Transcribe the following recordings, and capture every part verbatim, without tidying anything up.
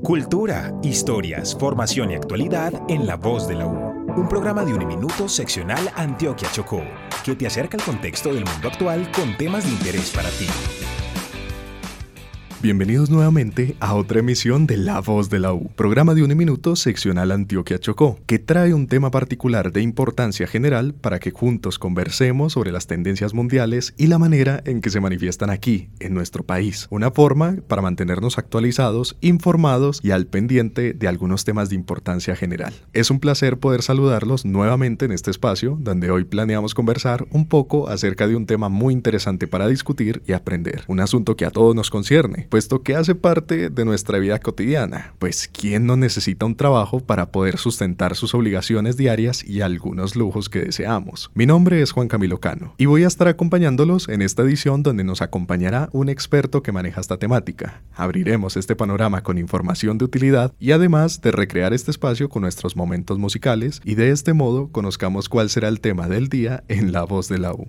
Cultura, historias, formación y actualidad en La Voz de la U. Un programa de Uniminuto seccional Antioquia Chocó, que te acerca al contexto del mundo actual con temas de interés para ti. Bienvenidos nuevamente a otra emisión de La Voz de la U, programa de Uniminuto seccional Antioquia Chocó, que trae un tema particular de importancia general para que juntos conversemos sobre las tendencias mundiales y la manera en que se manifiestan aquí, en nuestro país. Una forma para mantenernos actualizados, informados y al pendiente de algunos temas de importancia general. Es un placer poder saludarlos nuevamente en este espacio, donde hoy planeamos conversar un poco acerca de un tema muy interesante para discutir y aprender. Un asunto que a todos nos concierne, puesto que hace parte de nuestra vida cotidiana. Pues, ¿quién no necesita un trabajo para poder sustentar sus obligaciones diarias y algunos lujos que deseamos? Mi nombre es Juan Camilo Cano y voy a estar acompañándolos en esta edición donde nos acompañará un experto que maneja esta temática. Abriremos este panorama con información de utilidad y además de recrear este espacio con nuestros momentos musicales y de este modo conozcamos cuál será el tema del día en La Voz de la U.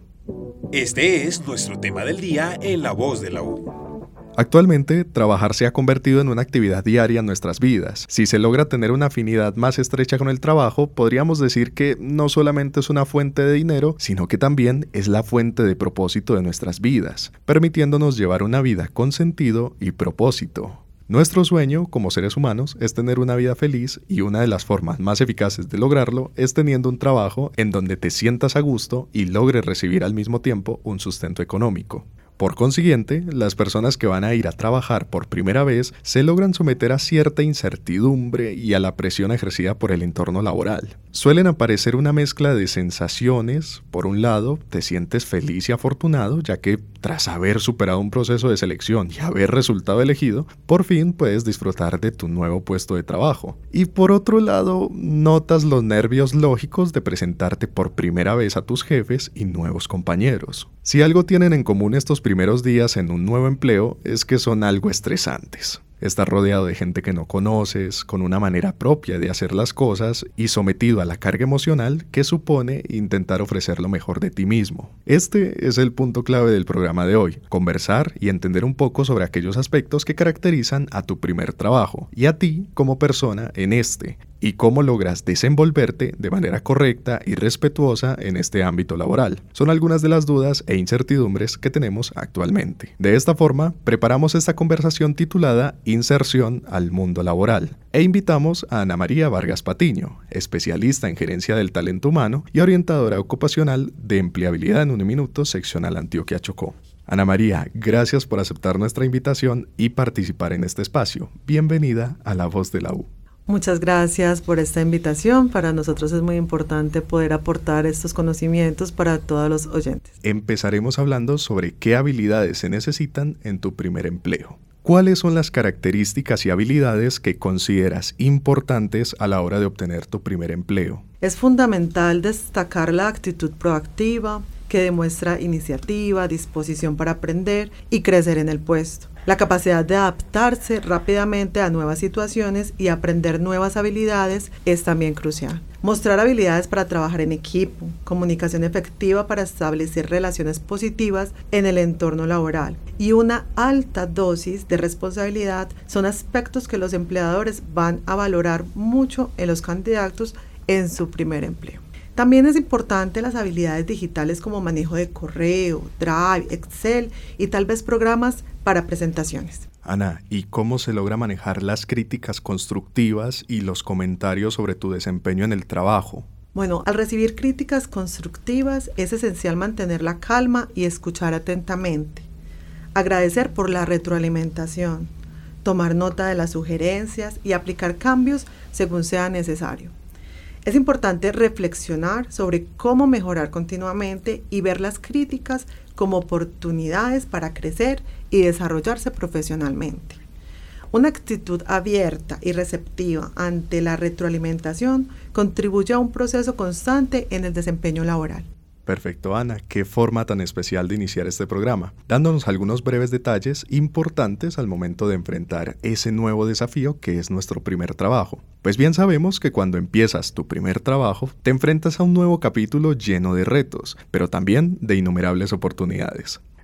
Este es nuestro tema del día en La Voz de la U. Actualmente, trabajar se ha convertido en una actividad diaria en nuestras vidas. Si se logra tener una afinidad más estrecha con el trabajo, podríamos decir que no solamente es una fuente de dinero, sino que también es la fuente de propósito de nuestras vidas, permitiéndonos llevar una vida con sentido y propósito. Nuestro sueño, como seres humanos, es tener una vida feliz y una de las formas más eficaces de lograrlo es teniendo un trabajo en donde te sientas a gusto y logres recibir al mismo tiempo un sustento económico. Por consiguiente, las personas que van a ir a trabajar por primera vez se logran someter a cierta incertidumbre y a la presión ejercida por el entorno laboral. Suelen aparecer una mezcla de sensaciones. Por un lado, te sientes feliz y afortunado, ya que tras haber superado un proceso de selección y haber resultado elegido, por fin puedes disfrutar de tu nuevo puesto de trabajo. Y por otro lado, notas los nervios lógicos de presentarte por primera vez a tus jefes y nuevos compañeros. Si algo tienen en común estos primeros días en un nuevo empleo es que son algo estresantes. Estás rodeado de gente que no conoces, con una manera propia de hacer las cosas y sometido a la carga emocional que supone intentar ofrecer lo mejor de ti mismo. Este es el punto clave del programa de hoy, conversar y entender un poco sobre aquellos aspectos que caracterizan a tu primer trabajo y a ti como persona en este, y cómo logras desenvolverte de manera correcta y respetuosa en este ámbito laboral. Son algunas de las dudas e incertidumbres que tenemos actualmente. De esta forma, preparamos esta conversación titulada Inserción al mundo laboral e invitamos a Ana María Vargas Patiño, especialista en gerencia del talento humano y orientadora ocupacional de empleabilidad en Uniminuto seccional Antioquia Chocó. Ana María, gracias por aceptar nuestra invitación y participar en este espacio. Bienvenida a La Voz de la U. Muchas gracias por esta invitación. Para nosotros es muy importante poder aportar estos conocimientos para todos los oyentes. Empezaremos hablando sobre qué habilidades se necesitan en tu primer empleo. ¿Cuáles son las características y habilidades que consideras importantes a la hora de obtener tu primer empleo? Es fundamental destacar la actitud proactiva que demuestra iniciativa, disposición para aprender y crecer en el puesto. La capacidad de adaptarse rápidamente a nuevas situaciones y aprender nuevas habilidades es también crucial. Mostrar habilidades para trabajar en equipo, comunicación efectiva para establecer relaciones positivas en el entorno laboral y una alta dosis de responsabilidad son aspectos que los empleadores van a valorar mucho en los candidatos en su primer empleo. También es importante las habilidades digitales como manejo de correo, Drive, Excel y tal vez programas para presentaciones. Ana, ¿y cómo se logra manejar las críticas constructivas y los comentarios sobre tu desempeño en el trabajo? Bueno, al recibir críticas constructivas es esencial mantener la calma y escuchar atentamente. Agradecer por la retroalimentación, tomar nota de las sugerencias y aplicar cambios según sea necesario. Es importante reflexionar sobre cómo mejorar continuamente y ver las críticas como oportunidades para crecer y desarrollarse profesionalmente. Una actitud abierta y receptiva ante la retroalimentación contribuye a un proceso constante en el desempeño laboral. Perfecto, Ana. Qué forma tan especial de iniciar este programa, dándonos algunos breves detalles importantes al momento de enfrentar ese nuevo desafío que es nuestro primer trabajo. Pues bien sabemos que cuando empiezas tu primer trabajo, te enfrentas a un nuevo capítulo lleno de retos, pero también de innumerables oportunidades.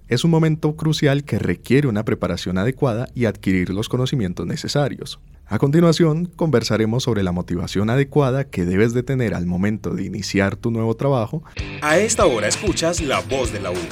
Es un momento crucial que requiere una preparación adecuada y adquirir los conocimientos necesarios. A continuación, conversaremos sobre la motivación adecuada que debes de tener al momento de iniciar tu nuevo trabajo. A esta hora escuchas La Voz de la U.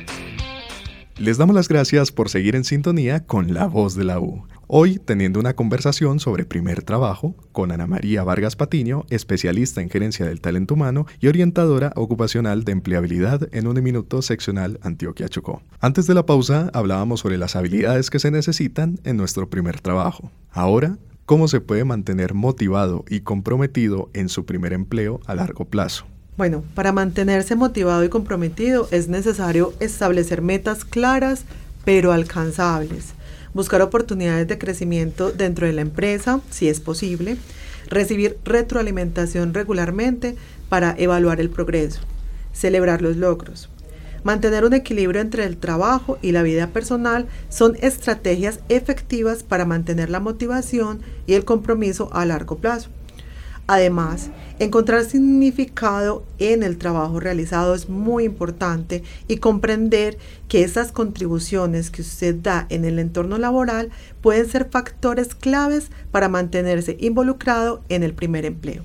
Les damos las gracias por seguir en sintonía con La Voz de la U. Hoy teniendo una conversación sobre primer trabajo con Ana María Vargas Patiño, especialista en gerencia del talento humano y orientadora ocupacional de empleabilidad en Uniminuto Seccional Antioquia Chocó. Antes de la pausa hablábamos sobre las habilidades que se necesitan en nuestro primer trabajo. Ahora, ¿cómo se puede mantener motivado y comprometido en su primer empleo a largo plazo? Bueno, para mantenerse motivado y comprometido es necesario establecer metas claras pero alcanzables, buscar oportunidades de crecimiento dentro de la empresa, si es posible, recibir retroalimentación regularmente para evaluar el progreso, celebrar los logros. Mantener un equilibrio entre el trabajo y la vida personal son estrategias efectivas para mantener la motivación y el compromiso a largo plazo. Además, encontrar significado en el trabajo realizado es muy importante y comprender que esas contribuciones que usted da en el entorno laboral pueden ser factores claves para mantenerse involucrado en el primer empleo.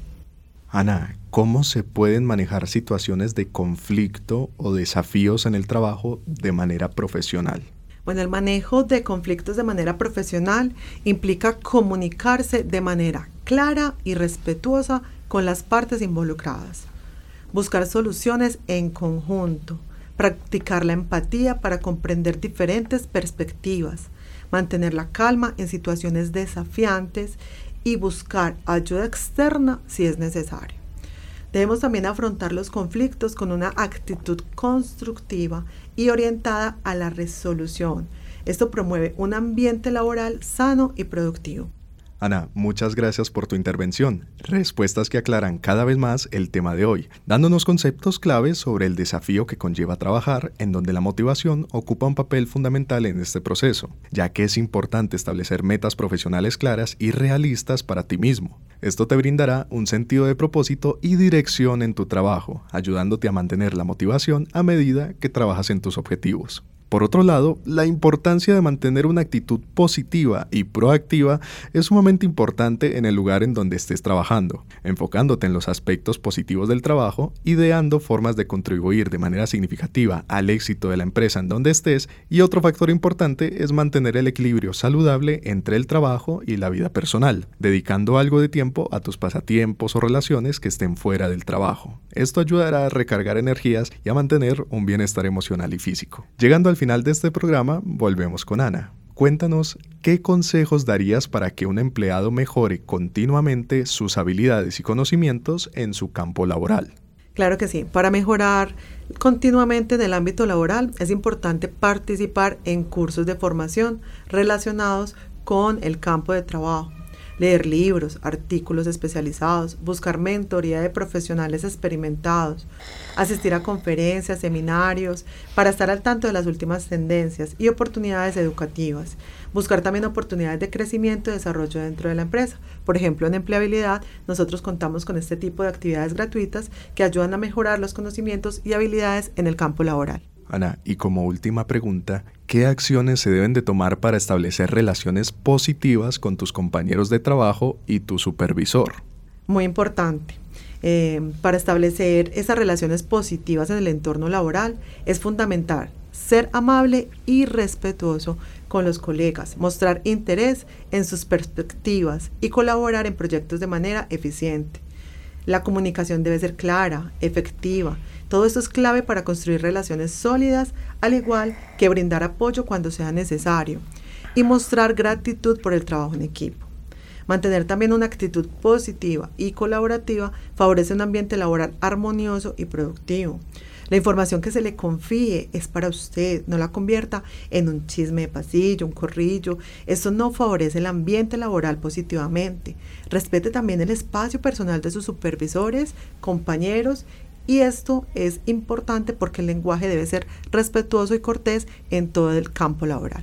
Ana, ¿cómo se pueden manejar situaciones de conflicto o desafíos en el trabajo de manera profesional? Bueno, el manejo de conflictos de manera profesional implica comunicarse de manera clara y respetuosa con las partes involucradas, buscar soluciones en conjunto, practicar la empatía para comprender diferentes perspectivas, mantener la calma en situaciones desafiantes y buscar ayuda externa si es necesario. Debemos también afrontar los conflictos con una actitud constructiva y orientada a la resolución. Esto promueve un ambiente laboral sano y productivo. Ana, muchas gracias por tu intervención. Respuestas que aclaran cada vez más el tema de hoy, dándonos conceptos claves sobre el desafío que conlleva trabajar, en donde la motivación ocupa un papel fundamental en este proceso, ya que es importante establecer metas profesionales claras y realistas para ti mismo. Esto te brindará un sentido de propósito y dirección en tu trabajo, ayudándote a mantener la motivación a medida que trabajas en tus objetivos. Por otro lado, la importancia de mantener una actitud positiva y proactiva es sumamente importante en el lugar en donde estés trabajando, enfocándote en los aspectos positivos del trabajo, ideando formas de contribuir de manera significativa al éxito de la empresa en donde estés, y otro factor importante es mantener el equilibrio saludable entre el trabajo y la vida personal, dedicando algo de tiempo a tus pasatiempos o relaciones que estén fuera del trabajo. Esto ayudará a recargar energías y a mantener un bienestar emocional y físico. Llegando al final de este programa, volvemos con Ana. Cuéntanos, ¿qué consejos darías para que un empleado mejore continuamente sus habilidades y conocimientos en su campo laboral? Claro que sí. Para mejorar continuamente en el ámbito laboral, es importante participar en cursos de formación relacionados con el campo de trabajo. Leer libros, artículos especializados, buscar mentoría de profesionales experimentados, asistir a conferencias, seminarios, para estar al tanto de las últimas tendencias y oportunidades educativas. Buscar también oportunidades de crecimiento y desarrollo dentro de la empresa. Por ejemplo, en empleabilidad, nosotros contamos con este tipo de actividades gratuitas que ayudan a mejorar los conocimientos y habilidades en el campo laboral. Ana, y como última pregunta, ¿qué acciones se deben de tomar para establecer relaciones positivas con tus compañeros de trabajo y tu supervisor? Muy importante. Eh, para establecer esas relaciones positivas en el entorno laboral, es fundamental ser amable y respetuoso con los colegas, mostrar interés en sus perspectivas y colaborar en proyectos de manera eficiente. La comunicación debe ser clara, efectiva. Todo esto es clave para construir relaciones sólidas, al igual que brindar apoyo cuando sea necesario y mostrar gratitud por el trabajo en equipo. Mantener también una actitud positiva y colaborativa favorece un ambiente laboral armonioso y productivo. La información que se le confíe es para usted, no la convierta en un chisme de pasillo, un corrillo. Esto no favorece el ambiente laboral positivamente. Respete también el espacio personal de sus supervisores, compañeros, y esto es importante porque el lenguaje debe ser respetuoso y cortés en todo el campo laboral.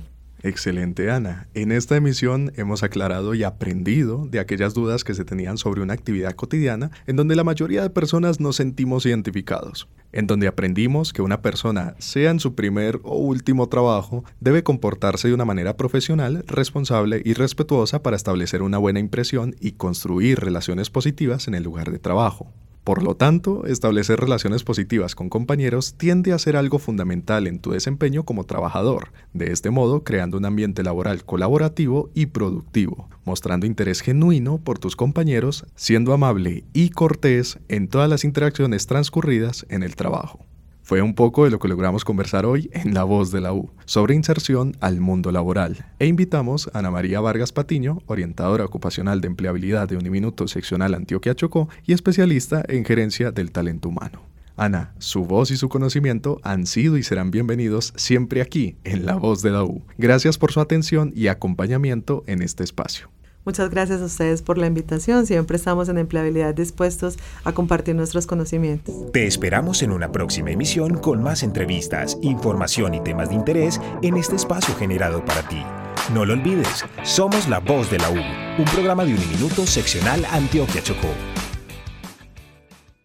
Excelente, Ana. En esta emisión hemos aclarado y aprendido de aquellas dudas que se tenían sobre una actividad cotidiana en donde la mayoría de personas nos sentimos identificados, en donde aprendimos que una persona, sea en su primer o último trabajo, debe comportarse de una manera profesional, responsable y respetuosa para establecer una buena impresión y construir relaciones positivas en el lugar de trabajo. Por lo tanto, establecer relaciones positivas con compañeros tiende a ser algo fundamental en tu desempeño como trabajador, de este modo creando un ambiente laboral colaborativo y productivo, mostrando interés genuino por tus compañeros, siendo amable y cortés en todas las interacciones transcurridas en el trabajo. Fue un poco de lo que logramos conversar hoy en La Voz de la U, sobre inserción al mundo laboral, e invitamos a Ana María Vargas Patiño, orientadora ocupacional de empleabilidad de Uniminuto Seccional Antioquia Chocó y especialista en gerencia del talento humano. Ana, su voz y su conocimiento han sido y serán bienvenidos siempre aquí, en La Voz de la U. Gracias por su atención y acompañamiento en este espacio. Muchas gracias a ustedes por la invitación. Siempre estamos en Empleabilidad dispuestos a compartir nuestros conocimientos. Te esperamos en una próxima emisión con más entrevistas, información y temas de interés en este espacio generado para ti. No lo olvides, somos La Voz de la U, un programa de Uniminuto Seccional Antioquia Chocó.